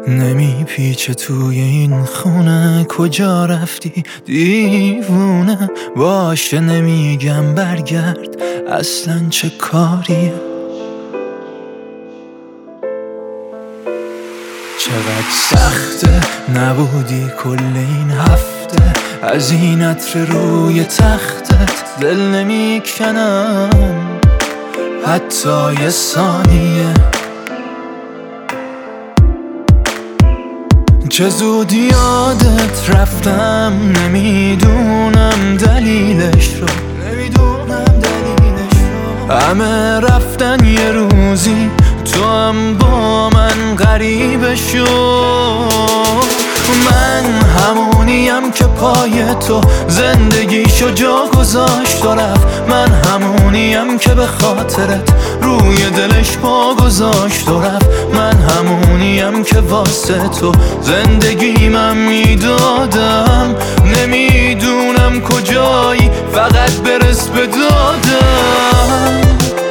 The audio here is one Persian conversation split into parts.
نمیپیچه توی این خونه، کجا رفتی دیوونه؟ باشه نمیگم برگرد، اصلا چه کاریه؟ چقدر سخته نبودی کل این هفته، از این عطر روی تختت دل نمیکنم حتی یه ثانیه. چه زود یادت رفتم، نمیدونم دلیلش رو، همه رفتن یه روزی تو هم با من غریبه شو. من همونیم که پای تو زندگیشو جا گذاشت و رفت، من همونیم که به خاطرت روی دلش پا گذاشت و رفت، من همونیم که واسه تو زندگیمم میدادم. نمیدونم کجایی، فقط برس به دادم.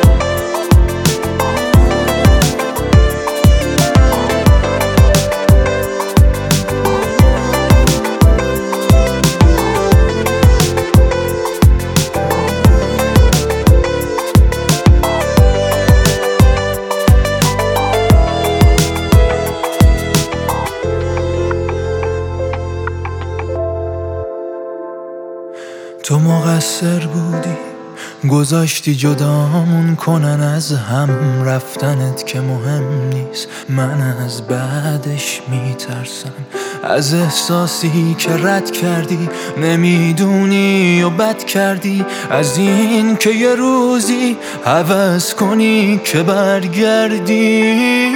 تو مقصر بودی، گذاشتی جدامون کنن از هم، رفتنت که مهم نیست، من از بعدش میترسم، از احساسی که رد کردی نمیدونی و بد کردی، از این که یه روزی هوس کنی که برگردی.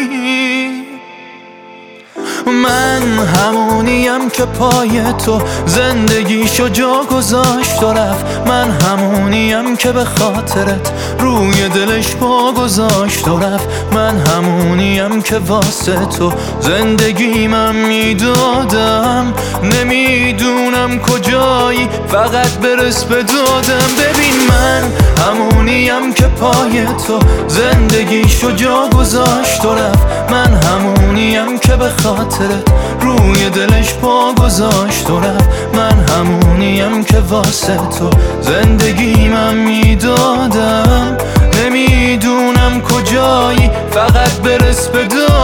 من همونیم که پای تو زندگیشو جا گذاشت و رفت، من همونیم که به خاطرت روی دلش پا گذاشت و رفت، من همونیم که واسه تو زندگیمم میدادم. نمیدونم کجایی، فقط برس به دادم. ببین من همونیم که پای تو زندگیشو جا گذاشت و رفت، من همونیم که به خاطرت روی دلش پا گذاشت و رفت، من همونیم که واسه تو زندگیمم میدادم. نمیدونم کجایی، فقط برس به دادم.